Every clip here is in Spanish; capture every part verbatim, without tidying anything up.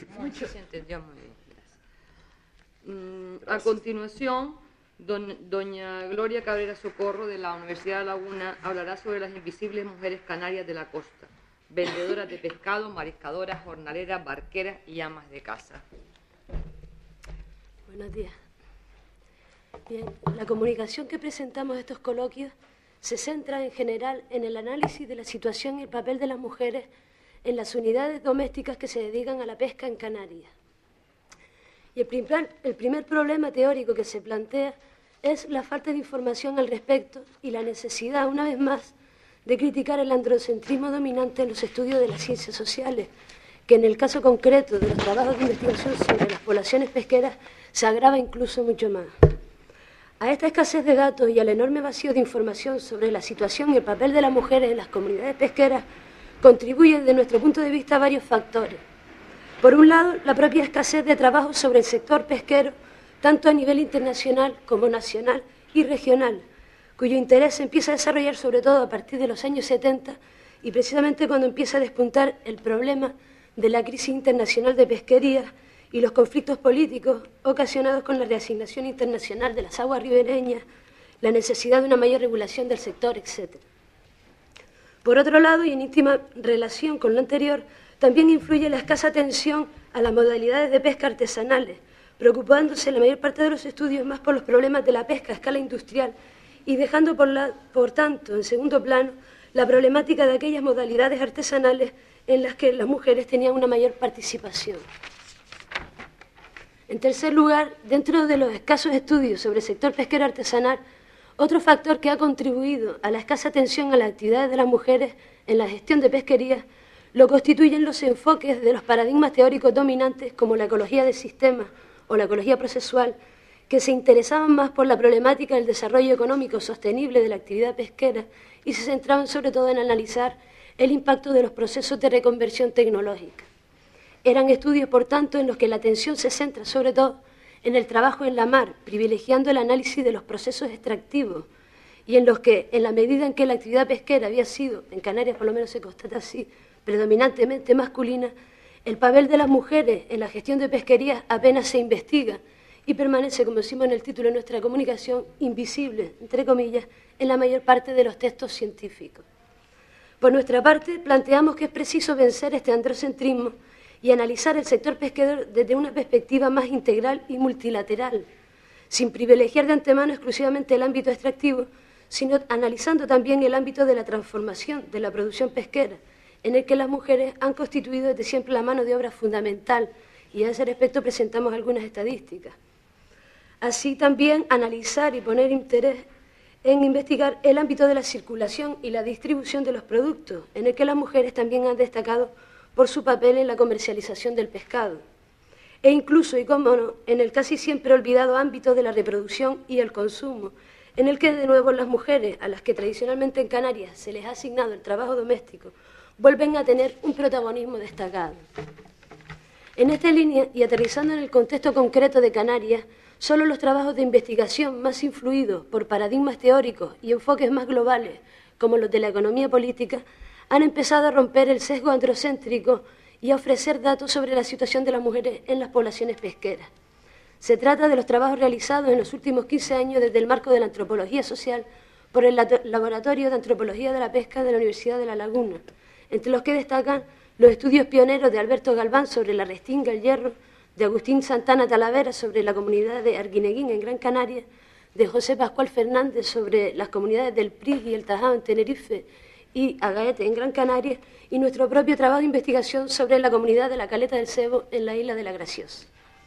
Mucho. Se entendió muy bien, gracias. Mm, a continuación, don, doña Gloria Cabrera Socorro, de la Universidad de La Laguna, hablará sobre las invisibles mujeres canarias de la costa, vendedoras de pescado, mariscadoras, jornaleras, barqueras y amas de casa. Buenos días. Bien, la comunicación que presentamos estos coloquios se centra en general en el análisis de la situación y el papel de las mujeres en las unidades domésticas que se dedican a la pesca en Canarias. Y el primer, el primer problema teórico que se plantea es la falta de información al respecto y la necesidad, una vez más, de criticar el androcentrismo dominante en los estudios de las ciencias sociales, que en el caso concreto de los trabajos de investigación sobre las poblaciones pesqueras se agrava incluso mucho más. A esta escasez de datos y al enorme vacío de información sobre la situación y el papel de las mujeres en las comunidades pesqueras contribuyen, desde nuestro punto de vista, varios factores. Por un lado, la propia escasez de trabajo sobre el sector pesquero, tanto a nivel internacional como nacional y regional, cuyo interés se empieza a desarrollar sobre todo a partir de los años setenta y precisamente cuando empieza a despuntar el problema de la crisis internacional de pesquería y los conflictos políticos ocasionados con la reasignación internacional de las aguas ribereñas, la necesidad de una mayor regulación del sector, etcétera. Por otro lado, y en íntima relación con lo anterior, también influye la escasa atención a las modalidades de pesca artesanales, preocupándose la mayor parte de los estudios más por los problemas de la pesca a escala industrial y dejando, por, la, por tanto, en segundo plano, la problemática de aquellas modalidades artesanales en las que las mujeres tenían una mayor participación. En tercer lugar, dentro de los escasos estudios sobre el sector pesquero artesanal, otro factor que ha contribuido a la escasa atención a las actividades de las mujeres en la gestión de pesquerías lo constituyen los enfoques de los paradigmas teóricos dominantes como la ecología de sistemas o la ecología procesual, que se interesaban más por la problemática del desarrollo económico sostenible de la actividad pesquera y se centraban sobre todo en analizar el impacto de los procesos de reconversión tecnológica. Eran estudios, por tanto, en los que la atención se centra sobre todo en el trabajo en la mar, privilegiando el análisis de los procesos extractivos, y en los que, en la medida en que la actividad pesquera había sido, en Canarias por lo menos se constata así, predominantemente masculina, el papel de las mujeres en la gestión de pesquerías apenas se investiga y permanece, como decimos en el título de nuestra comunicación, invisible, entre comillas, en la mayor parte de los textos científicos. Por nuestra parte, planteamos que es preciso vencer este androcentrismo y analizar el sector pesquero desde una perspectiva más integral y multilateral, sin privilegiar de antemano exclusivamente el ámbito extractivo, sino analizando también el ámbito de la transformación de la producción pesquera, en el que las mujeres han constituido desde siempre la mano de obra fundamental, y a ese respecto presentamos algunas estadísticas. Así también analizar y poner interés en investigar el ámbito de la circulación y la distribución de los productos, en el que las mujeres también han destacado por su papel en la comercialización del pescado, e incluso, y cómo no, en el casi siempre olvidado ámbito de la reproducción y el consumo, en el que de nuevo las mujeres, a las que tradicionalmente en Canarias se les ha asignado el trabajo doméstico, vuelven a tener un protagonismo destacado. En esta línea, y aterrizando en el contexto concreto de Canarias, solo los trabajos de investigación más influidos por paradigmas teóricos y enfoques más globales, como los de la economía política, han empezado a romper el sesgo androcéntrico y a ofrecer datos sobre la situación de las mujeres en las poblaciones pesqueras. Se trata de los trabajos realizados en los últimos quince años desde el marco de la antropología social por el Laboratorio de Antropología de la Pesca de la Universidad de La Laguna, entre los que destacan los estudios pioneros de Alberto Galván sobre la restinga, el hierro, de Agustín Santana Talavera sobre la comunidad de Arguineguín en Gran Canaria, de José Pascual Fernández sobre las comunidades del Prig y el Tajao en Tenerife y Agaete en Gran Canaria, y nuestro propio trabajo de investigación sobre la comunidad de la Caleta del Cebo en la isla de La Graciosa.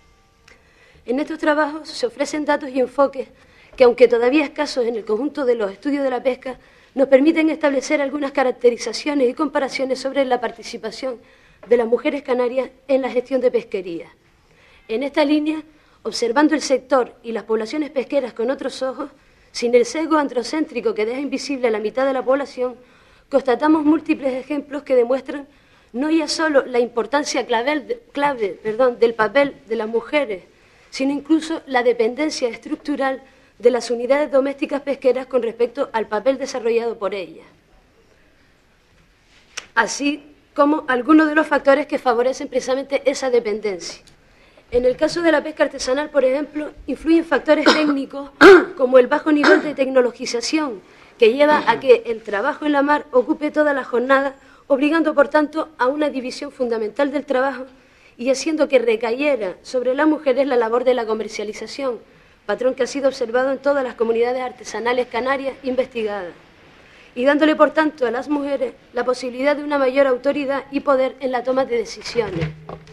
En estos trabajos se ofrecen datos y enfoques que, aunque todavía escasos en el conjunto de los estudios de la pesca, nos permiten establecer algunas caracterizaciones y comparaciones sobre la participación de las mujeres canarias en la gestión de pesquería. En esta línea, observando el sector y las poblaciones pesqueras con otros ojos, sin el sesgo androcéntrico que deja invisible a la mitad de la población, constatamos múltiples ejemplos que demuestran no ya solo la importancia clave, clave perdón, del papel de las mujeres, sino incluso la dependencia estructural de las unidades domésticas pesqueras con respecto al papel desarrollado por ellas. Así, como algunos de los factores que favorecen precisamente esa dependencia. En el caso de la pesca artesanal, por ejemplo, influyen factores técnicos como el bajo nivel de tecnologización, que lleva a que el trabajo en la mar ocupe toda la jornada, obligando, por tanto, a una división fundamental del trabajo y haciendo que recayera sobre las mujeres la labor de la comercialización, patrón que ha sido observado en todas las comunidades artesanales canarias investigadas, y dándole, por tanto, a las mujeres la posibilidad de una mayor autoridad y poder en la toma de decisiones.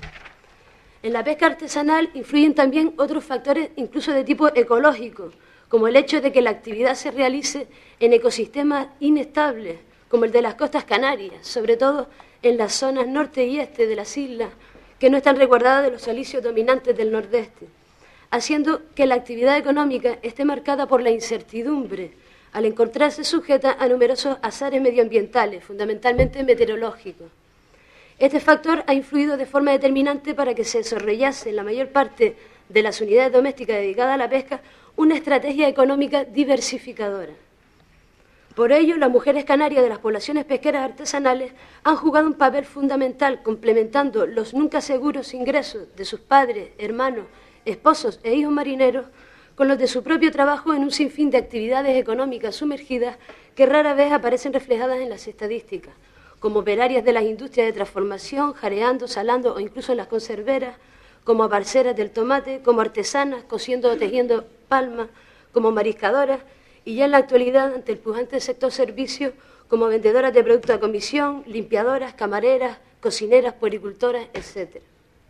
En la pesca artesanal influyen también otros factores, incluso de tipo ecológico, como el hecho de que la actividad se realice en ecosistemas inestables, como el de las costas canarias, sobre todo en las zonas norte y este de las islas, que no están resguardadas de los alisios dominantes del nordeste, haciendo que la actividad económica esté marcada por la incertidumbre, al encontrarse sujeta a numerosos azares medioambientales, fundamentalmente meteorológicos. Este factor ha influido de forma determinante para que se desarrollase en la mayor parte de las unidades domésticas dedicadas a la pesca una estrategia económica diversificadora. Por ello, las mujeres canarias de las poblaciones pesqueras artesanales han jugado un papel fundamental, complementando los nunca seguros ingresos de sus padres, hermanos, esposos e hijos marineros con los de su propio trabajo en un sinfín de actividades económicas sumergidas que rara vez aparecen reflejadas en las estadísticas, como operarias de las industrias de transformación, jareando, salando o incluso en las conserveras, como barceras del tomate, como artesanas, cosiendo o tejiendo palmas, como mariscadoras, y ya en la actualidad, ante el pujante sector servicio, como vendedoras de productos a comisión, limpiadoras, camareras, cocineras, puericultoras, etcétera.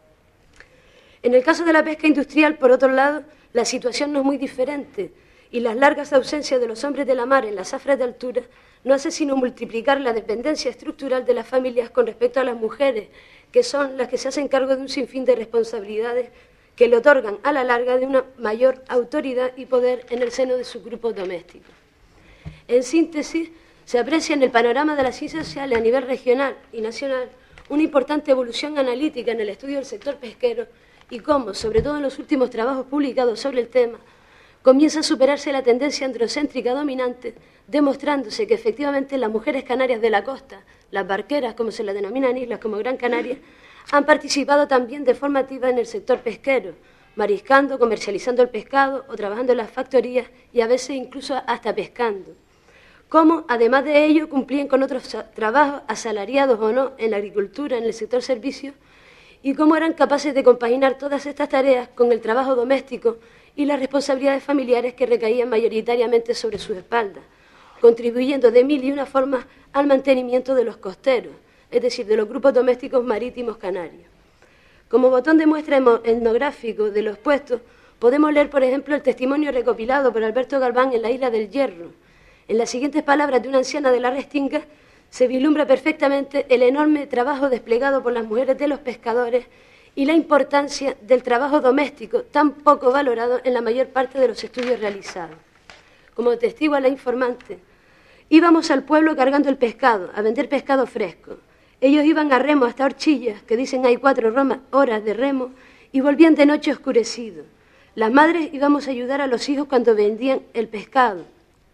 En el caso de la pesca industrial, por otro lado, la situación no es muy diferente, y las largas ausencias de los hombres de la mar en las zafras de altura no hace sino multiplicar la dependencia estructural de las familias con respecto a las mujeres, que son las que se hacen cargo de un sinfín de responsabilidades que le otorgan a la larga de una mayor autoridad y poder en el seno de sus grupos domésticos. En síntesis, se aprecia en el panorama de las ciencias sociales a nivel regional y nacional una importante evolución analítica en el estudio del sector pesquero y cómo, sobre todo en los últimos trabajos publicados sobre el tema, comienza a superarse la tendencia androcéntrica dominante, demostrándose que efectivamente las mujeres canarias de la costa, las barqueras, como se las denomina en islas como Gran Canaria, han participado también de forma activa en el sector pesquero, mariscando, comercializando el pescado o trabajando en las factorías y a veces incluso hasta pescando. Cómo, además de ello, cumplían con otros trabajos, asalariados o no, en la agricultura, en el sector servicios, y cómo eran capaces de compaginar todas estas tareas con el trabajo doméstico y las responsabilidades familiares que recaían mayoritariamente sobre sus espaldas, contribuyendo de mil y una formas al mantenimiento de los costeros, es decir, de los grupos domésticos marítimos canarios. Como botón de muestra etnográfico de los puestos, podemos leer, por ejemplo, el testimonio recopilado por Alberto Galván en la Isla del Hierro. En las siguientes palabras de una anciana de la Restinga se vislumbra perfectamente el enorme trabajo desplegado por las mujeres de los pescadores y la importancia del trabajo doméstico, tan poco valorado en la mayor parte de los estudios realizados. Como testigo a la informante, íbamos al pueblo cargando el pescado, a vender pescado fresco. Ellos iban a remo hasta Horchillas, que dicen hay cuatro horas de remo, y volvían de noche oscurecido. Las madres íbamos a ayudar a los hijos cuando vendían el pescado.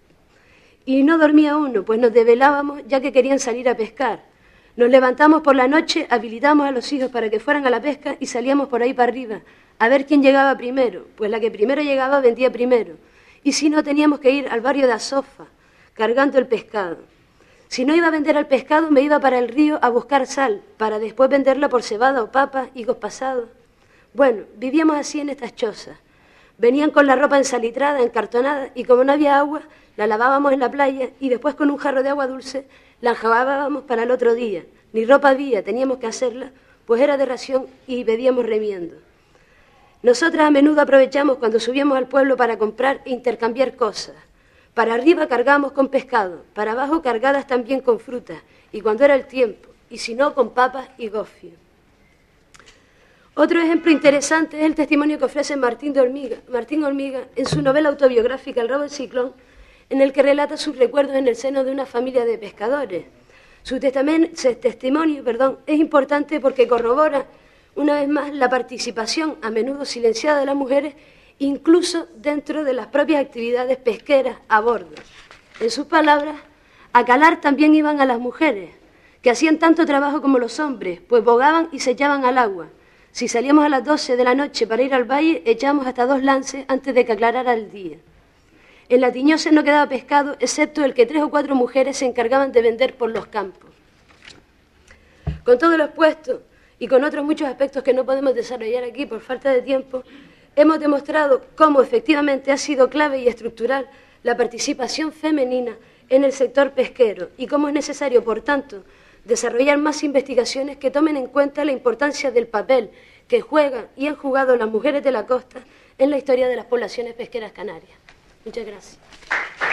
Y no dormía uno, pues nos desvelábamos ya que querían salir a pescar. Nos levantamos por la noche, habilitamos a los hijos para que fueran a la pesca y salíamos por ahí para arriba, a ver quién llegaba primero, pues la que primero llegaba vendía primero. Y si no, teníamos que ir al barrio de Asofa, cargando el pescado. Si no iba a vender el pescado, me iba para el río a buscar sal, para después venderla por cebada o papa, higos pasados. Bueno, vivíamos así en estas chozas. Venían con la ropa ensalitrada, encartonada, y como no había agua, la lavábamos en la playa y después con un jarro de agua dulce la enjabábamos para el otro día. Ni ropa había, teníamos que hacerla, pues era de ración y pedíamos remiendo. Nosotras a menudo aprovechamos cuando subíamos al pueblo para comprar e intercambiar cosas. Para arriba cargábamos con pescado, para abajo cargadas también con frutas, y cuando era el tiempo, y si no, con papas y gofio. Otro ejemplo interesante es el testimonio que ofrece Martín de Hormiga, Martín Hormiga en su novela autobiográfica El rabo del ciclón, en el que relata sus recuerdos en el seno de una familia de pescadores. Su testimonio perdón, es importante porque corrobora una vez más la participación, a menudo silenciada, de las mujeres, incluso dentro de las propias actividades pesqueras a bordo. En sus palabras, a calar también iban a las mujeres, que hacían tanto trabajo como los hombres, pues bogaban y se echaban al agua. Si salíamos a las doce de la noche para ir al valle, echábamos hasta dos lances antes de que aclarara el día. En la Tiñosa no quedaba pescado, excepto el que tres o cuatro mujeres se encargaban de vender por los campos. Con todo lo expuesto y con otros muchos aspectos que no podemos desarrollar aquí por falta de tiempo, hemos demostrado cómo efectivamente ha sido clave y estructural la participación femenina en el sector pesquero y cómo es necesario, por tanto, desarrollar más investigaciones que tomen en cuenta la importancia del papel que juegan y han jugado las mujeres de la costa en la historia de las poblaciones pesqueras canarias. Muchas gracias.